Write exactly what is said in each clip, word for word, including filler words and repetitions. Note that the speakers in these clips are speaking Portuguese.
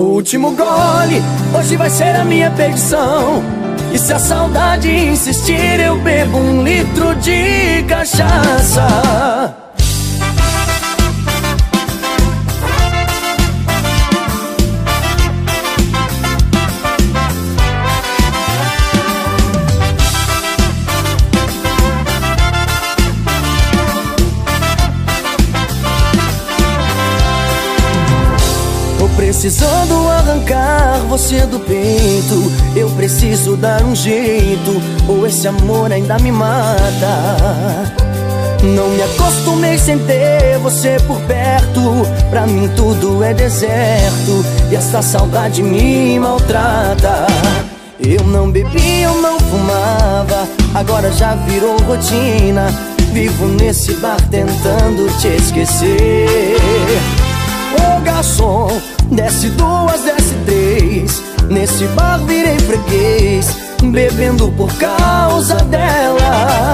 O último gole, hoje vai ser a minha perdição. E se a saudade insistir, eu bebo um litro de cachaça. Tô precisando arrancar você do peito. Eu preciso dar um jeito, ou esse amor ainda me mata. Não me acostumei sem ter você por perto. Pra mim tudo é deserto e essa saudade me maltrata. Eu não bebi, eu não fumava, agora já virou rotina. Vivo nesse bar tentando te esquecer. Ô garçom, desce duas, desce três. Nesse bar virei freguês, bebendo por causa dela.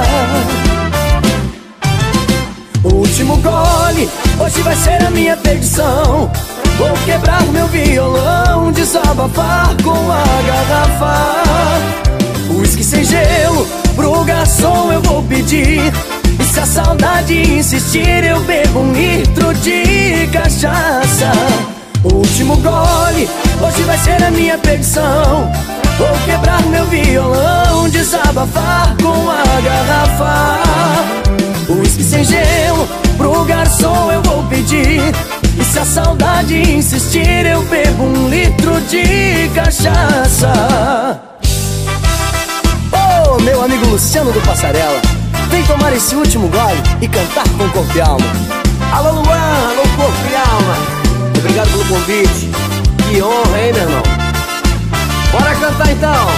O último gole, hoje vai ser a minha perdição. Vou quebrar meu violão, desabafar com a garrafa. Uísque sem gelo, pro garçom eu vou pedir. E se a saudade insistir, eu bebo um litro de cachaça. O último gole, hoje vai ser a minha perdição. Vou quebrar meu violão, desabafar com a garrafa. Uísque sem gelo, pro garçom eu vou pedir. E se a saudade insistir, eu bebo um litro de cachaça. Ô, oh, meu amigo Luciano do Passarela, vem tomar esse último gole e cantar com corpo e alma. Alô Luan, alô corpo e alma, obrigado pelo convite. Que honra, hein, meu irmão? Bora cantar então.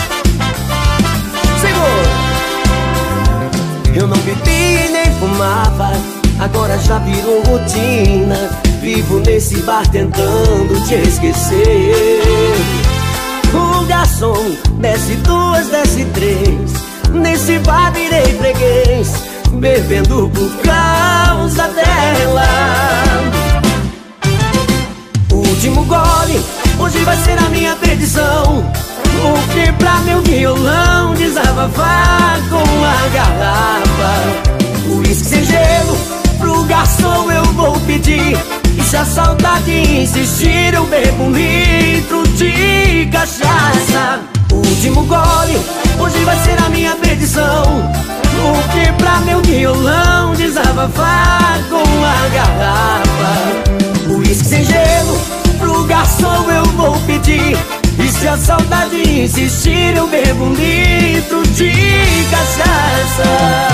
Segura. Eu não bebi nem fumava, agora já virou rotina. Vivo nesse bar tentando te esquecer. O garçom, desce duas, desce três. Nesse bar virei freguês, bebendo por causa dela. O último gole, hoje vai ser a minha perdição. Vou quebrar meu violão, desabafar com a garrafa. Uísque sem gelo, pro garçom eu vou pedir. E se a saudade insistir, eu bebo um litro de cachaça. O último gole, hoje vai ser a minha perdição. Vou quebrar meu violão, desabafar com a garrafa. Uísque sem gelo, pro garçom eu vou pedir. E se a saudade insistir, eu bebo um litro de cachaça.